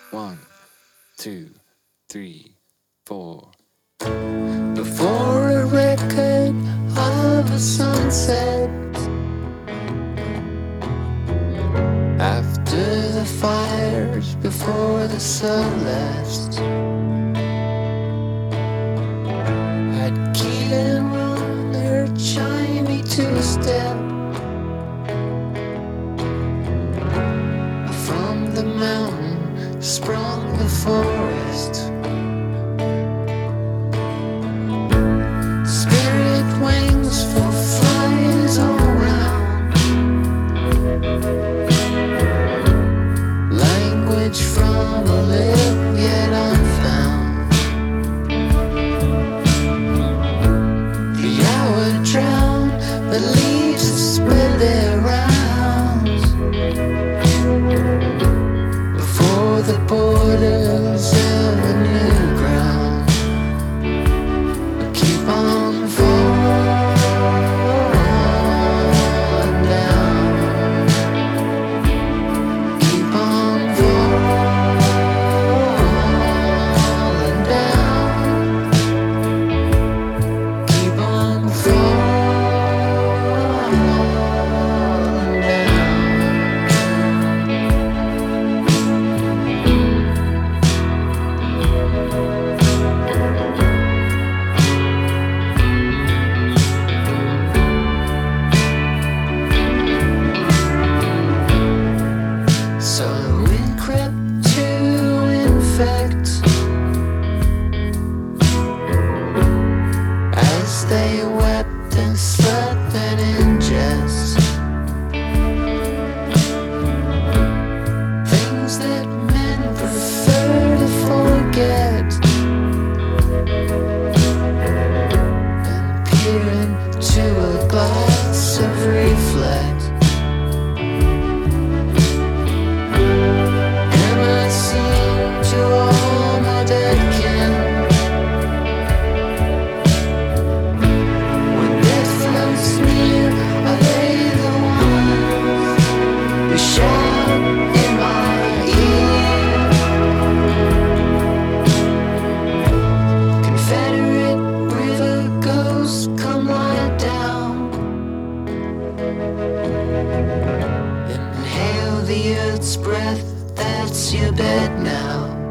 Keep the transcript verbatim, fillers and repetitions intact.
One, two, three, four. Before a record of a sunset, after the fires, before the sunless, I'd keel and run her chimey two-step from the mountain, sprung the forest. Spirit wings for flies all around. Language from a lip yet unfound. The hour drowned, the leaves spread their rounds before the borders of a new ground. Keep on falling down. Keep on falling down. Keep on falling down. So it crept to infect as they wept and slept and ingest things that men prefer to forget and peer into a glass of reflect. And I seem to all my dead kin. When death floats near, are they the ones who shout in my ear? Confederate river ghosts, come lie down. Inhale the earth's breath, that's your bed now.